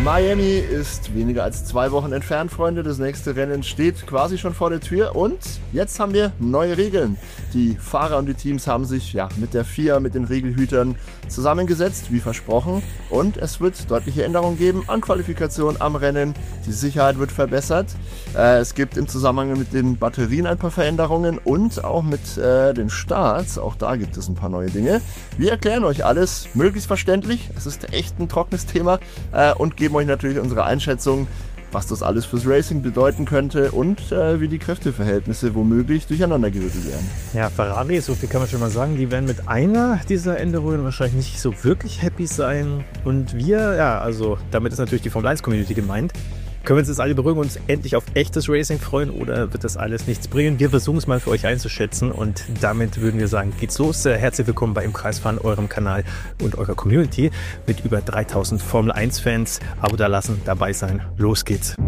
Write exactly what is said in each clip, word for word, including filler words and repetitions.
Miami ist weniger als zwei Wochen entfernt, Freunde. Das nächste Rennen steht quasi schon vor der Tür und jetzt haben wir neue Regeln. Die Fahrer und die Teams haben sich ja mit der F I A, mit den Regelhütern zusammengesetzt, wie versprochen. Und es wird deutliche Änderungen geben an Qualifikation am Rennen. Die Sicherheit wird verbessert. Äh, es gibt im Zusammenhang mit den Batterien ein paar Veränderungen und auch mit äh, den Starts. Auch da gibt es ein paar neue Dinge. Wir erklären euch alles möglichst verständlich. Es ist echt ein trockenes Thema äh, und geben euch natürlich unsere Einschätzung, was das alles fürs Racing bedeuten könnte und äh, wie die Kräfteverhältnisse womöglich durcheinandergerüttelt werden. Ja, Ferrari, so viel kann man schon mal sagen, die werden mit einer dieser Änderungen wahrscheinlich nicht so wirklich happy sein. Und wir, ja, also damit ist natürlich die Formel eins Community gemeint. Können wir uns jetzt alle beruhigen und uns endlich auf echtes Racing freuen oder wird das alles nichts bringen? Wir versuchen es mal für euch einzuschätzen und damit würden wir sagen, geht's los. Herzlich willkommen bei Im Kreisfahren, eurem Kanal und eurer Community mit über dreitausend Formel eins Fans. Abo da lassen, dabei sein. Los geht's.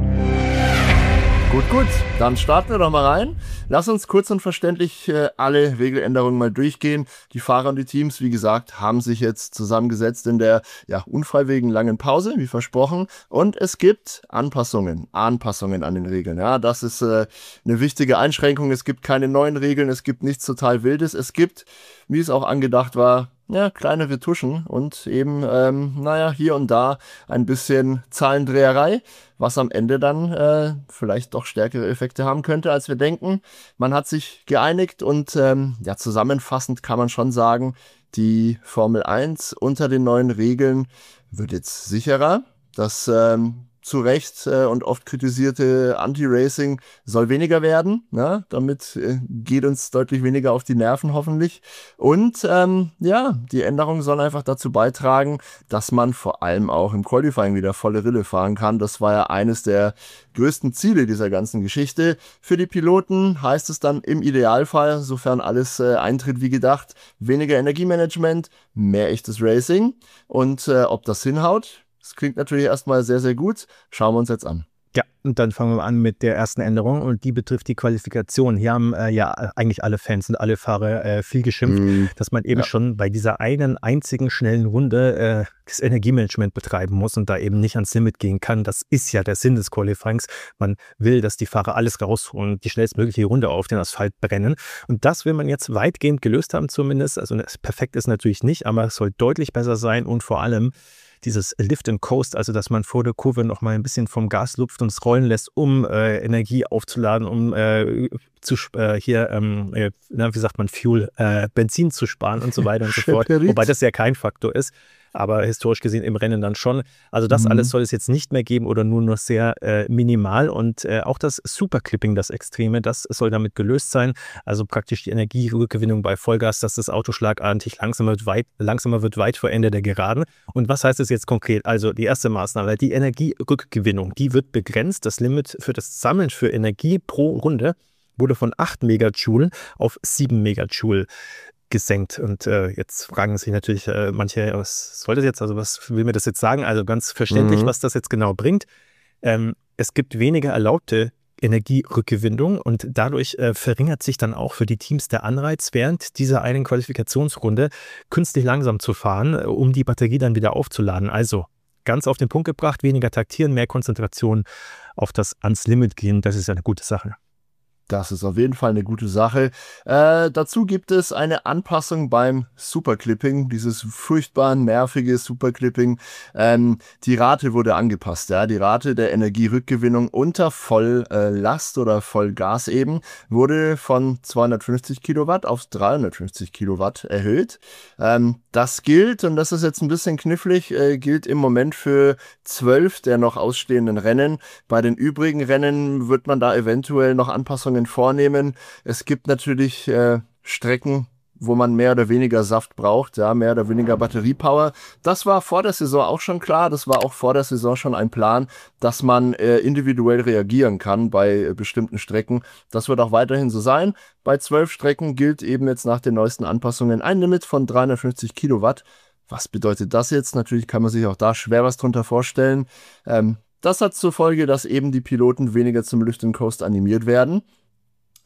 Gut, gut, dann starten wir doch mal rein. Lass uns kurz und verständlich äh, alle Regeländerungen mal durchgehen. Die Fahrer und die Teams, wie gesagt, haben sich jetzt zusammengesetzt in der ja, unfreiwilligen langen Pause, wie versprochen. Und es gibt Anpassungen, Anpassungen an den Regeln. Ja, das ist äh, eine wichtige Einschränkung. Es gibt keine neuen Regeln, es gibt nichts total Wildes. Es gibt, wie es auch angedacht war, ja, kleine Retuschen und eben, ähm, naja, hier und da ein bisschen Zahlendreherei, was am Ende dann äh, vielleicht doch stärkere Effekte haben könnte, als wir denken. Man hat sich geeinigt und ähm, ja, zusammenfassend kann man schon sagen, die Formel eins unter den neuen Regeln wird jetzt sicherer. Das ähm, zu Recht äh, und oft kritisierte Anti-Racing soll weniger werden. Ne? Damit äh, geht uns deutlich weniger auf die Nerven hoffentlich. Und ähm, ja, die Änderung soll einfach dazu beitragen, dass man vor allem auch im Qualifying wieder volle Rille fahren kann. Das war ja eines der größten Ziele dieser ganzen Geschichte. Für die Piloten heißt es dann im Idealfall, sofern alles äh, eintritt wie gedacht, weniger Energiemanagement, mehr echtes Racing. Und äh, ob das hinhaut, das klingt natürlich erstmal sehr, sehr gut. Schauen wir uns jetzt an. Ja, und dann fangen wir an mit der ersten Änderung und die betrifft die Qualifikation. Hier haben äh, ja eigentlich alle Fans und alle Fahrer äh, viel geschimpft, mm. dass man eben ja. schon bei dieser einen einzigen schnellen Runde äh, das Energiemanagement betreiben muss und da eben nicht ans Limit gehen kann. Das ist ja der Sinn des Qualifyings. Man will, dass die Fahrer alles rausholen und die schnellstmögliche Runde auf den Asphalt brennen. Und das will man jetzt weitgehend gelöst haben zumindest. Also perfekt ist natürlich nicht, aber es soll deutlich besser sein und vor allem dieses Lift and Coast, also dass man vor der Kurve noch mal ein bisschen vom Gas lupft und es rollen lässt, um äh, Energie aufzuladen, um äh, zu, äh, hier, ähm, äh, na, wie sagt man, Fuel, äh, Benzin zu sparen und so weiter und so fort. Wobei das ja kein Faktor ist, aber historisch gesehen im Rennen dann schon. Also das mhm. alles soll es jetzt nicht mehr geben oder nur noch sehr äh, minimal und äh, auch das Superclipping, das Extreme, das soll damit gelöst sein. Also praktisch die Energierückgewinnung bei Vollgas, dass das Auto schlagartig langsamer wird, weit, langsamer wird weit vor Ende der Geraden. Und was heißt das jetzt konkret? Also die erste Maßnahme, die Energierückgewinnung, die wird begrenzt. Das Limit für das Sammeln für Energie pro Runde wurde von acht Megajoule auf sieben Megajoule gesenkt. Und äh, jetzt fragen sich natürlich äh, manche, was soll das jetzt? Also was will mir das jetzt sagen? Also ganz verständlich, mhm. was das jetzt genau bringt. Ähm, es gibt weniger erlaubte Energierückgewinnung und dadurch äh, verringert sich dann auch für die Teams der Anreiz, während dieser einen Qualifikationsrunde künstlich langsam zu fahren, äh, um die Batterie dann wieder aufzuladen. Also ganz auf den Punkt gebracht, weniger taktieren, mehr Konzentration auf das ans Limit gehen. Das ist ja eine gute Sache. Das ist auf jeden Fall eine gute Sache. Äh, dazu gibt es eine Anpassung beim Superclipping, dieses furchtbar nervige Superclipping. Ähm, die Rate wurde angepasst, ja, die Rate der Energierückgewinnung unter Volllast äh, oder Vollgas eben wurde von zweihundertfünfzig Kilowatt auf dreihundertfünfzig Kilowatt erhöht. Ähm, das gilt, und das ist jetzt ein bisschen knifflig, äh, gilt im Moment für zwölf der noch ausstehenden Rennen. Bei den übrigen Rennen wird man da eventuell noch Anpassungen vornehmen. Es gibt natürlich äh, Strecken, wo man mehr oder weniger Saft braucht, ja, mehr oder weniger Batteriepower. Das war vor der Saison auch schon klar, das war auch vor der Saison schon ein Plan, dass man äh, individuell reagieren kann bei äh, bestimmten Strecken. Das wird auch weiterhin so sein. Bei zwölf Strecken gilt eben jetzt nach den neuesten Anpassungen ein Limit von dreihundertfünfzig Kilowatt. Was bedeutet das jetzt? Natürlich kann man sich auch da schwer was drunter vorstellen. Ähm, das hat zur Folge, dass eben die Piloten weniger zum Lift and Coast animiert werden.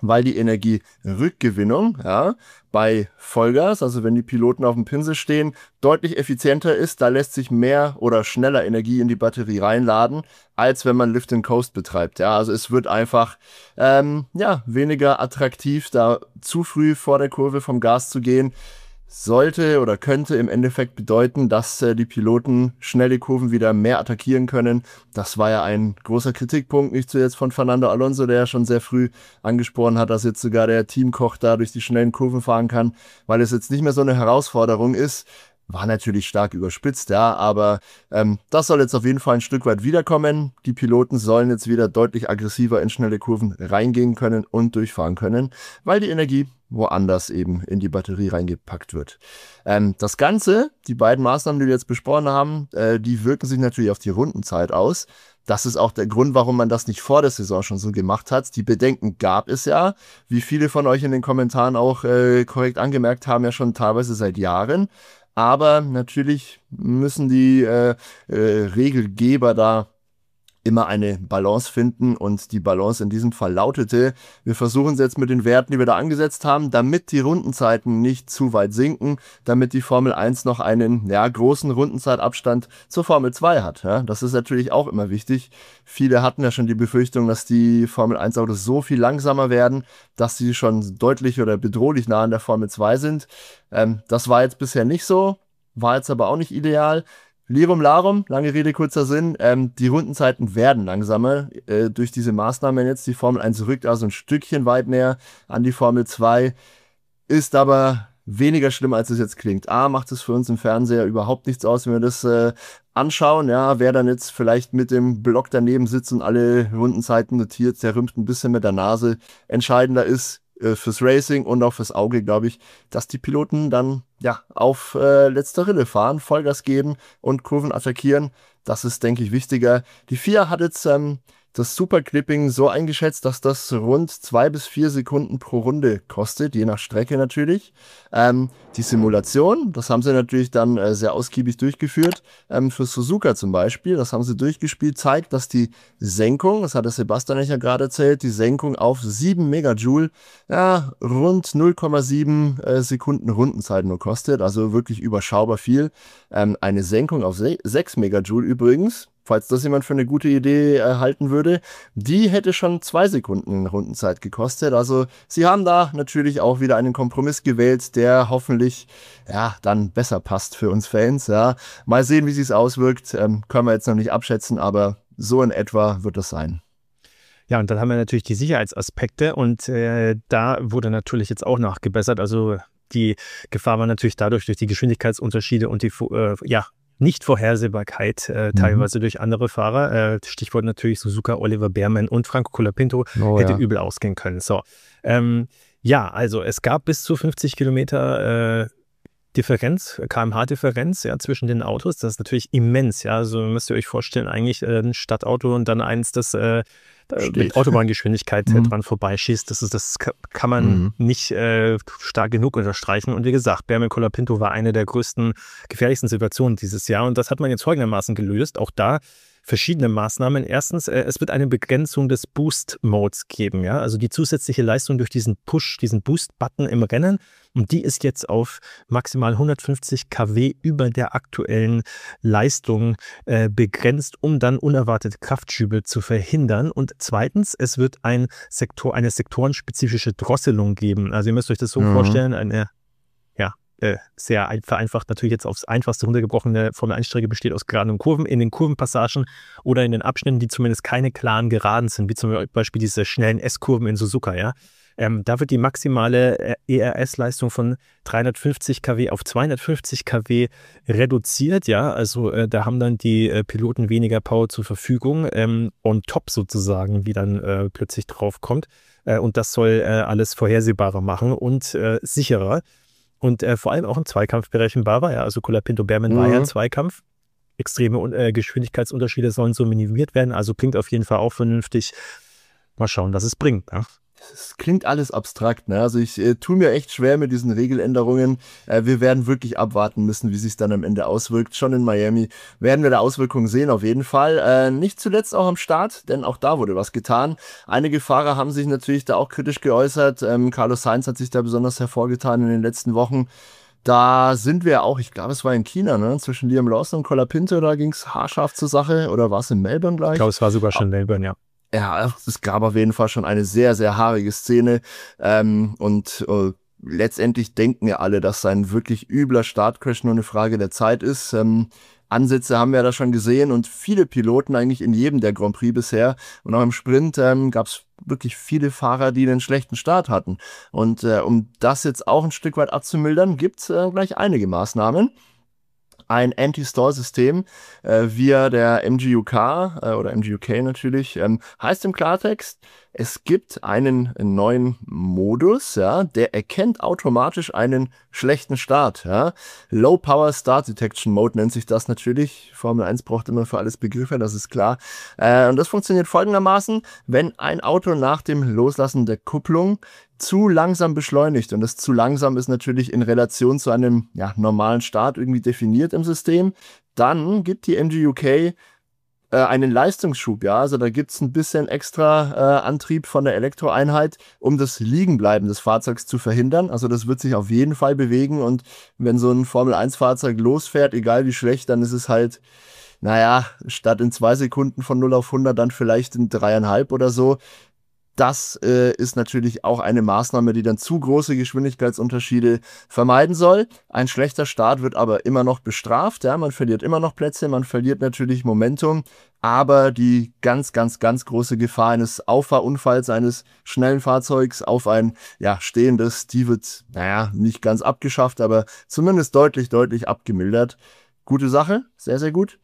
weil die Energierückgewinnung ja, bei Vollgas, also wenn die Piloten auf dem Pinsel stehen, deutlich effizienter ist. Da lässt sich mehr oder schneller Energie in die Batterie reinladen, als wenn man Lift and Coast betreibt. Ja, also es wird einfach ähm, ja, weniger attraktiv, da zu früh vor der Kurve vom Gas zu gehen. Sollte oder könnte im Endeffekt bedeuten, dass äh, die Piloten schnelle Kurven wieder mehr attackieren können. Das war ja ein großer Kritikpunkt, nicht zuletzt von Fernando Alonso, der ja schon sehr früh angesprochen hat, dass jetzt sogar der Teamkoch da durch die schnellen Kurven fahren kann, weil es jetzt nicht mehr so eine Herausforderung ist. War natürlich stark überspitzt, ja, aber ähm, das soll jetzt auf jeden Fall ein Stück weit wiederkommen. Die Piloten sollen jetzt wieder deutlich aggressiver in schnelle Kurven reingehen können und durchfahren können, weil die Energie woanders eben in die Batterie reingepackt wird. Ähm, das Ganze, die beiden Maßnahmen, die wir jetzt besprochen haben, äh, die wirken sich natürlich auf die Rundenzeit aus. Das ist auch der Grund, warum man das nicht vor der Saison schon so gemacht hat. Die Bedenken gab es ja, wie viele von euch in den Kommentaren auch äh, korrekt angemerkt haben, ja schon teilweise seit Jahren. Aber natürlich müssen die äh, äh, Regelgeber da immer eine Balance finden und die Balance in diesem Fall lautete, wir versuchen es jetzt mit den Werten, die wir da angesetzt haben, damit die Rundenzeiten nicht zu weit sinken, damit die Formel eins noch einen ja, großen Rundenzeitabstand zur Formel zwei hat. Ja? Das ist natürlich auch immer wichtig. Viele hatten ja schon die Befürchtung, dass die Formel eins Autos so viel langsamer werden, dass sie schon deutlich oder bedrohlich nah an der Formel zwei sind. Ähm, das war jetzt bisher nicht so, war jetzt aber auch nicht ideal. Lirum Larum, lange Rede, kurzer Sinn, ähm, die Rundenzeiten werden langsamer äh, durch diese Maßnahmen jetzt. Die Formel eins rückt also ein Stückchen weit näher an die Formel zwei, ist aber weniger schlimm, als es jetzt klingt. A, macht es für uns im Fernseher überhaupt nichts aus, wenn wir das äh, anschauen. Ja, wer dann jetzt vielleicht mit dem Block daneben sitzt und alle Rundenzeiten notiert, der rümpft ein bisschen mit der Nase. Entscheidender ist, fürs Racing und auch fürs Auge, glaube ich, dass die Piloten dann ja auf äh, letzter Rille fahren, Vollgas geben und Kurven attackieren. Das ist, denke ich, wichtiger. Die F I A hat jetzt ähm, das Superclipping so eingeschätzt, dass das rund zwei bis vier Sekunden pro Runde kostet, je nach Strecke natürlich. Ähm, die Simulation, das haben sie natürlich dann äh, sehr ausgiebig durchgeführt. Ähm, für Suzuka zum Beispiel, das haben sie durchgespielt, zeigt, dass die Senkung, das hat der Sebastian ja gerade erzählt, die Senkung auf sieben Megajoule, ja, rund null Komma sieben äh, Sekunden Rundenzeit nur kostet, also wirklich überschaubar viel. Ähm, eine Senkung auf sechs Megajoule übrigens, falls das jemand für eine gute Idee äh, halten würde, die hätte schon zwei Sekunden Rundenzeit gekostet. Also sie haben da natürlich auch wieder einen Kompromiss gewählt, der hoffentlich ja dann besser passt für uns Fans. Ja. Mal sehen, wie sich's auswirkt. Ähm, können wir jetzt noch nicht abschätzen, aber so in etwa wird das sein. Ja, und dann haben wir natürlich die Sicherheitsaspekte und äh, da wurde natürlich jetzt auch nachgebessert. Also die Gefahr war natürlich dadurch durch die Geschwindigkeitsunterschiede und die äh, ja Nicht-Vorhersehbarkeit, äh, mhm. teilweise durch andere Fahrer. Äh, Stichwort natürlich Suzuka, Oliver Bearman und Franco Colapinto, oh, hätte ja. übel ausgehen können. So, ähm, ja, also es gab bis zu fünfzig Kilometer äh, Differenz, K M H-Differenz ja, zwischen den Autos. Das ist natürlich immens. Ja, also müsst ihr euch vorstellen, eigentlich äh, ein Stadtauto und dann eins, das äh, mit Autobahngeschwindigkeit mhm. dran vorbeischießt. Das, ist, das kann man mhm. nicht äh, stark genug unterstreichen. Und wie gesagt, Bearman Colapinto war eine der größten, gefährlichsten Situationen dieses Jahr. Und das hat man jetzt folgendermaßen gelöst. Auch da verschiedene Maßnahmen. Erstens, äh, es wird eine Begrenzung des Boost-Modes geben. Ja? Also die zusätzliche Leistung durch diesen Push, diesen Boost-Button im Rennen. Und die ist jetzt auf maximal hundertfünfzig Kilowatt über der aktuellen Leistung äh, begrenzt, um dann unerwartete Kraftschübe zu verhindern. Und zweitens, es wird ein Sektor, eine sektorenspezifische Drosselung geben. Also ihr müsst euch das so mhm. vorstellen, eine ja, äh, sehr vereinfacht, natürlich jetzt aufs einfachste runtergebrochene Formel eins Strecke besteht aus Geraden und Kurven. In den Kurvenpassagen oder in den Abschnitten, die zumindest keine klaren Geraden sind, wie zum Beispiel diese schnellen S-Kurven in Suzuka, ja. Ähm, da wird die maximale E R S-Leistung von dreihundertfünfzig Kilowatt auf zweihundertfünfzig Kilowatt reduziert, ja, also äh, da haben dann die äh, Piloten weniger Power zur Verfügung, ähm, on top sozusagen, wie dann äh, plötzlich drauf kommt, äh, und das soll äh, alles vorhersehbarer machen und äh, sicherer und äh, vor allem auch im Zweikampf berechenbarer, ja, also Colapinto Bearman mhm. war ja ein Zweikampf, extreme äh, Geschwindigkeitsunterschiede sollen so minimiert werden, also klingt auf jeden Fall auch vernünftig, mal schauen, was es bringt, ja. das klingt alles abstrakt, ne? Also ich äh, tue mir echt schwer mit diesen Regeländerungen. Äh, wir werden wirklich abwarten müssen, wie sich dann am Ende auswirkt. Schon in Miami werden wir da Auswirkungen sehen, auf jeden Fall. Äh, nicht zuletzt auch am Start, denn auch da wurde was getan. Einige Fahrer haben sich natürlich da auch kritisch geäußert. Ähm, Carlos Sainz hat sich da besonders hervorgetan in den letzten Wochen. Da sind wir auch, ich glaube, es war in China, ne? Zwischen Liam Lawson und Colapinto, da ging es haarscharf zur Sache. Oder war es in Melbourne gleich? Ich glaube, es war sogar schon in Melbourne, ja. Ja, es gab auf jeden Fall schon eine sehr, sehr haarige Szene. Ähm, und äh, letztendlich denken ja alle, dass sein wirklich übler Startcrash nur eine Frage der Zeit ist. Ähm, Ansätze haben wir da schon gesehen und viele Piloten eigentlich in jedem der Grand Prix bisher. Und auch im Sprint ähm, gab es wirklich viele Fahrer, die einen schlechten Start hatten. Und äh, um das jetzt auch ein Stück weit abzumildern, gibt es äh, gleich einige Maßnahmen. Ein Anti-Stall-System äh, via der M G U K äh, oder M G U K natürlich, ähm, heißt im Klartext, es gibt einen neuen Modus, ja, der erkennt automatisch einen schlechten Start. Ja. Low Power Start Detection Mode nennt sich das natürlich. Formel eins braucht immer für alles Begriffe, das ist klar. Äh, und das funktioniert folgendermaßen, wenn ein Auto nach dem Loslassen der Kupplung zu langsam beschleunigt. Und das zu langsam ist natürlich in Relation zu einem ja, normalen Start irgendwie definiert im System. Dann gibt die M G U K äh, einen Leistungsschub. Ja, also da gibt es ein bisschen extra äh, Antrieb von der Elektroeinheit, um das Liegenbleiben des Fahrzeugs zu verhindern. Also das wird sich auf jeden Fall bewegen. Und wenn so ein Formel eins Fahrzeug losfährt, egal wie schlecht, dann ist es halt, naja, statt in zwei Sekunden von null auf hundert, dann vielleicht in dreieinhalb oder so. Das äh, ist natürlich auch eine Maßnahme, die dann zu große Geschwindigkeitsunterschiede vermeiden soll. Ein schlechter Start wird aber immer noch bestraft. Ja? Man verliert immer noch Plätze, man verliert natürlich Momentum. Aber die ganz, ganz, ganz große Gefahr eines Auffahrunfalls eines schnellen Fahrzeugs auf ein ja, stehendes, die wird, naja, nicht ganz abgeschafft, aber zumindest deutlich, deutlich abgemildert. Gute Sache, sehr, sehr gut.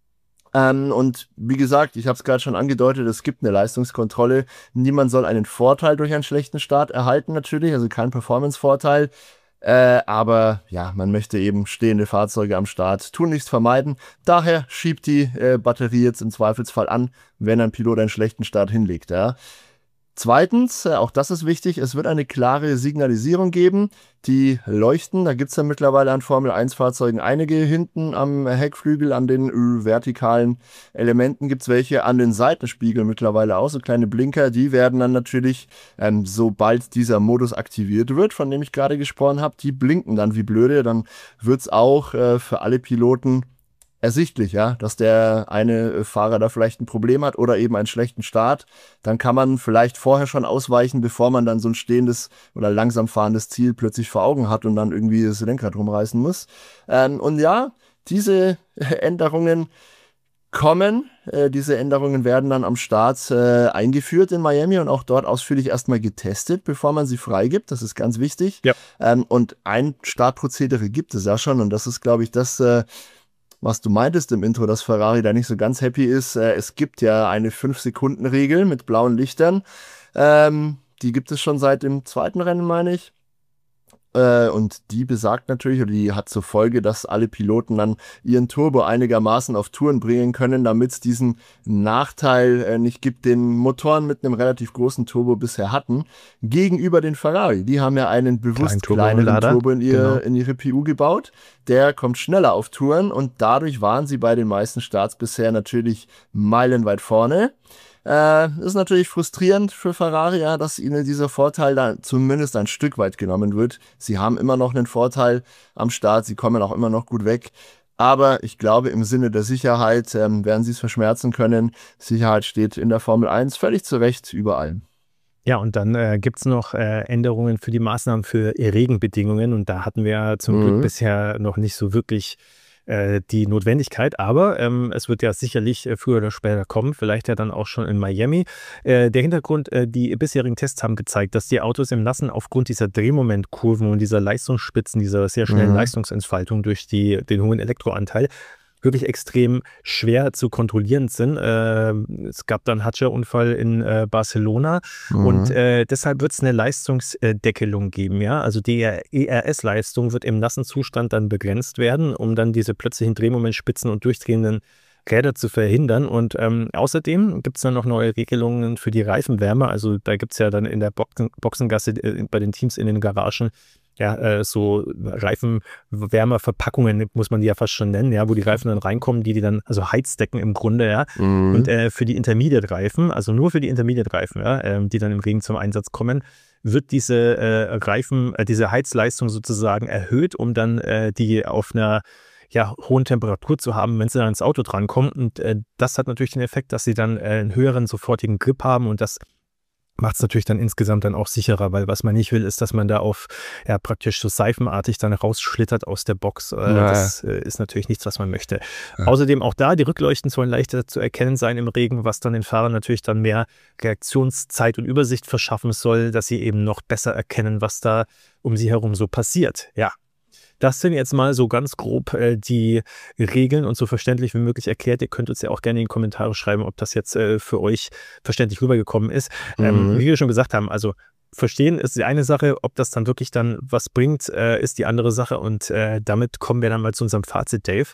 Ähm, und wie gesagt, ich habe es gerade schon angedeutet, es gibt eine Leistungskontrolle. Niemand soll einen Vorteil durch einen schlechten Start erhalten natürlich, also kein Performance-Vorteil. Äh, aber ja, man möchte eben stehende Fahrzeuge am Start tunlichst vermeiden. Daher schiebt die äh, Batterie jetzt im Zweifelsfall an, wenn ein Pilot einen schlechten Start hinlegt. Ja. Zweitens, auch das ist wichtig, es wird eine klare Signalisierung geben. Die leuchten, da gibt es ja mittlerweile an Formel eins Fahrzeugen einige. Hinten am Heckflügel, an den äh, vertikalen Elementen gibt es welche, an den Seitenspiegeln mittlerweile auch, so kleine Blinker. Die werden dann natürlich, ähm, sobald dieser Modus aktiviert wird, von dem ich gerade gesprochen habe, die blinken dann wie blöde. Dann wird es auch äh, für alle Piloten ersichtlich, ja, dass der eine Fahrer da vielleicht ein Problem hat oder eben einen schlechten Start. Dann kann man vielleicht vorher schon ausweichen, bevor man dann so ein stehendes oder langsam fahrendes Ziel plötzlich vor Augen hat und dann irgendwie das Lenkrad rumreißen muss. Ähm, und ja, diese Änderungen kommen. Äh, diese Änderungen werden dann am Start äh, eingeführt in Miami und auch dort ausführlich erstmal getestet, bevor man sie freigibt. Das ist ganz wichtig. Ja. Ähm, und ein Startprozedere gibt es ja schon und das ist, glaube ich, das äh, was du meintest im Intro, dass Ferrari da nicht so ganz happy ist. Äh, es gibt ja eine fünf Sekunden Regel mit blauen Lichtern. Ähm, die gibt es schon seit dem zweiten Rennen, meine ich. Äh, und die besagt natürlich, oder die hat zur Folge, dass alle Piloten dann ihren Turbo einigermaßen auf Touren bringen können, damit es diesen Nachteil äh, nicht gibt, den Motoren mit einem relativ großen Turbo bisher hatten, gegenüber den Ferrari. Die haben ja einen bewusst Klein kleineren Turbo in, ihr, genau. in ihre P U gebaut. Der kommt schneller auf Touren und dadurch waren sie bei den meisten Starts bisher natürlich meilenweit vorne. Äh, ist natürlich frustrierend für Ferrari, ja, dass ihnen dieser Vorteil da zumindest ein Stück weit genommen wird. Sie haben immer noch einen Vorteil am Start, sie kommen auch immer noch gut weg. Aber ich glaube, im Sinne der Sicherheit ähm, werden sie es verschmerzen können. Sicherheit steht in der Formel eins völlig zu Recht über allem. Ja, und dann äh, gibt es noch äh, Änderungen für die Maßnahmen für Regenbedingungen. Und da hatten wir zum mhm. Glück bisher noch nicht so wirklich äh, die Notwendigkeit. Aber ähm, es wird ja sicherlich äh, früher oder später kommen, vielleicht ja dann auch schon in Miami. Äh, der Hintergrund, äh, die bisherigen Tests haben gezeigt, dass die Autos im Nassen aufgrund dieser Drehmomentkurven und dieser Leistungsspitzen, dieser sehr schnellen mhm. Leistungsentfaltung durch die, den hohen Elektroanteil, wirklich extrem schwer zu kontrollieren sind. Äh, es gab dann einen Hatscher-Unfall in äh, Barcelona mhm. und äh, deshalb wird es eine Leistungsdeckelung geben. Ja? Also die E R S-Leistung wird im nassen Zustand dann begrenzt werden, um dann diese plötzlichen Drehmomentspitzen und durchdrehenden Räder zu verhindern. Und ähm, außerdem gibt es dann noch neue Regelungen für die Reifenwärme. Also da gibt es ja dann in der Boxen, Boxengasse äh, bei den Teams in den Garagen ja, äh, so Reifenwärmerverpackungen, muss man die ja fast schon nennen, ja, wo die Reifen dann reinkommen, die die dann, also Heizdecken im Grunde, ja. Mhm. Und äh, für die Intermediate-Reifen, also nur für die Intermediate-Reifen, ja, äh, die dann im Regen zum Einsatz kommen, wird diese äh, Reifen, äh, diese Heizleistung sozusagen erhöht, um dann äh, die auf einer ja, hohen Temperatur zu haben, wenn sie dann ins Auto drankommen. Und äh, das hat natürlich den Effekt, dass sie dann äh, einen höheren sofortigen Grip haben und das macht es natürlich dann insgesamt dann auch sicherer, weil was man nicht will, ist, dass man da auf ja praktisch so seifenartig dann rausschlittert aus der Box. Äh, ja. Das äh, ist natürlich nichts, was man möchte. Ja. Außerdem auch da, die Rückleuchten sollen leichter zu erkennen sein im Regen, was dann den Fahrern natürlich dann mehr Reaktionszeit und Übersicht verschaffen soll, dass sie eben noch besser erkennen, was da um sie herum so passiert. Ja. Das sind jetzt mal so ganz grob äh, die Regeln und so verständlich wie möglich erklärt. Ihr könnt uns ja auch gerne in die Kommentare schreiben, ob das jetzt äh, für euch verständlich rübergekommen ist. Mhm. Ähm, wie wir schon gesagt haben, also verstehen ist die eine Sache, ob das dann wirklich dann was bringt, äh, ist die andere Sache. Und äh, damit kommen wir dann mal zu unserem Fazit, Dave.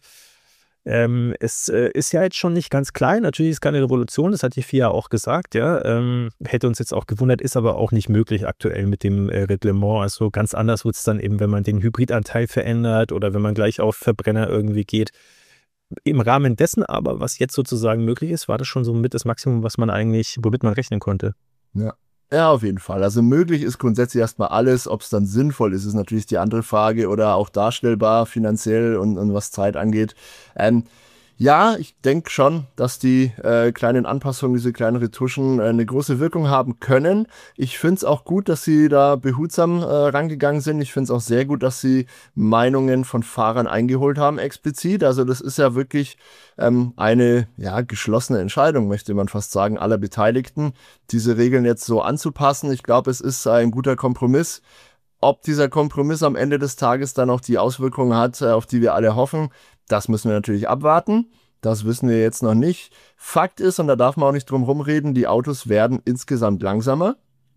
Ähm, es äh, ist ja jetzt schon nicht ganz klein, natürlich ist es keine Revolution, das hat die F I A auch gesagt, ja, ähm, hätte uns jetzt auch gewundert, ist aber auch nicht möglich aktuell mit dem äh, Reglement, also ganz anders wird es dann eben, wenn man den Hybridanteil verändert oder wenn man gleich auf Verbrenner irgendwie geht. Im Rahmen dessen aber, was jetzt sozusagen möglich ist, war das schon so mit das Maximum, was man eigentlich, womit man rechnen konnte. Ja. Ja, auf jeden Fall. Also möglich ist grundsätzlich erstmal alles. Ob es dann sinnvoll ist, ist natürlich die andere Frage oder auch darstellbar finanziell und, und was Zeit angeht. Ähm, ja, ich denke schon, dass die äh, kleinen Anpassungen, diese kleinen Retuschen äh, eine große Wirkung haben können. Ich finde es auch gut, dass sie da behutsam äh, rangegangen sind. Ich finde es auch sehr gut, dass sie Meinungen von Fahrern eingeholt haben explizit. Also das ist ja wirklich ähm, eine ja, geschlossene Entscheidung, möchte man fast sagen, aller Beteiligten, diese Regeln jetzt so anzupassen. Ich glaube, es ist ein guter Kompromiss. Ob dieser Kompromiss am Ende des Tages dann auch die Auswirkungen hat, auf die wir alle hoffen, das müssen wir natürlich abwarten. Das wissen wir jetzt noch nicht. Fakt ist, und da darf man auch nicht drum rumreden, die Autos werden insgesamt langsamer.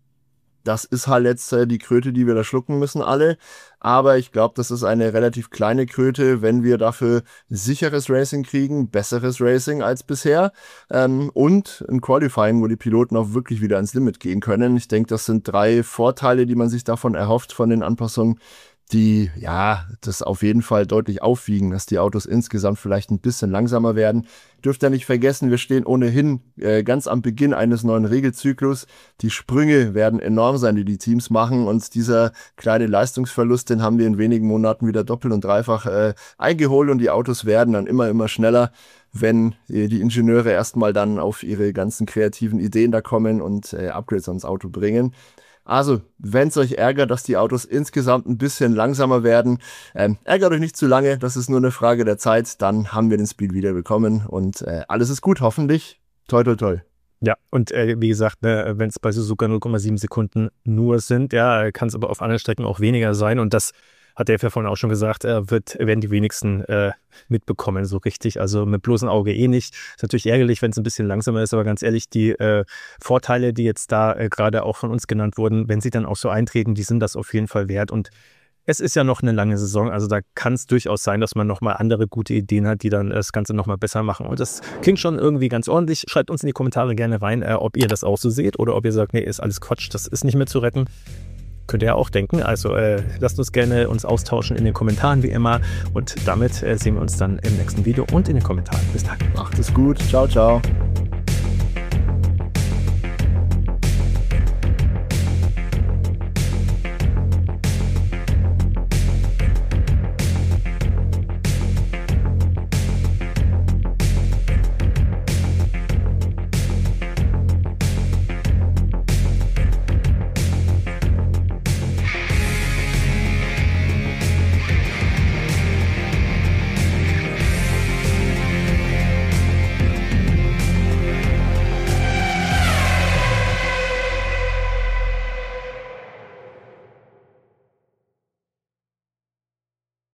Das ist halt jetzt äh, die Kröte, die wir da schlucken müssen alle. Aber ich glaube, das ist eine relativ kleine Kröte, wenn wir dafür sicheres Racing kriegen, besseres Racing als bisher ähm, und ein Qualifying, wo die Piloten auch wirklich wieder ans Limit gehen können. Ich denke, das sind drei Vorteile, die man sich davon erhofft, von den Anpassungen, die, ja, das auf jeden Fall deutlich aufwiegen, dass die Autos insgesamt vielleicht ein bisschen langsamer werden. Dürft ihr nicht vergessen, wir stehen ohnehin äh, ganz am Beginn eines neuen Regelzyklus. Die Sprünge werden enorm sein, die die Teams machen, und dieser kleine Leistungsverlust, den haben wir in wenigen Monaten wieder doppelt und dreifach äh, eingeholt, und die Autos werden dann immer, immer schneller, wenn äh, die Ingenieure erstmal dann auf ihre ganzen kreativen Ideen da kommen und äh, Upgrades ans Auto bringen. Also, wenn es euch ärgert, dass die Autos insgesamt ein bisschen langsamer werden, ähm, ärgert euch nicht zu lange, das ist nur eine Frage der Zeit, dann haben wir den Speed wieder bekommen und äh, alles ist gut, hoffentlich. Toi, toi, toi. Ja, und äh, wie gesagt, ne, wenn es bei Suzuka null Komma sieben Sekunden nur sind, ja, kann es aber auf anderen Strecken auch weniger sein, und das hat der ja vorhin auch schon gesagt, äh, wird, werden die wenigsten äh, mitbekommen, so richtig. Also mit bloßem Auge eh nicht. Ist natürlich ärgerlich, wenn es ein bisschen langsamer ist, aber ganz ehrlich, die äh, Vorteile, die jetzt da äh, gerade auch von uns genannt wurden, wenn sie dann auch so eintreten, die sind das auf jeden Fall wert. Und es ist ja noch eine lange Saison, also da kann es durchaus sein, dass man nochmal andere gute Ideen hat, die dann das Ganze nochmal besser machen. Und das klingt schon irgendwie ganz ordentlich. Schreibt uns in die Kommentare gerne rein, äh, ob ihr das auch so seht oder ob ihr sagt, nee, ist alles Quatsch, das ist nicht mehr zu retten. Könnt ihr ja auch denken. Also äh, lasst uns gerne uns austauschen in den Kommentaren wie immer. Und damit äh, sehen wir uns dann im nächsten Video und in den Kommentaren. Bis dann. Macht es gut. Ciao, ciao.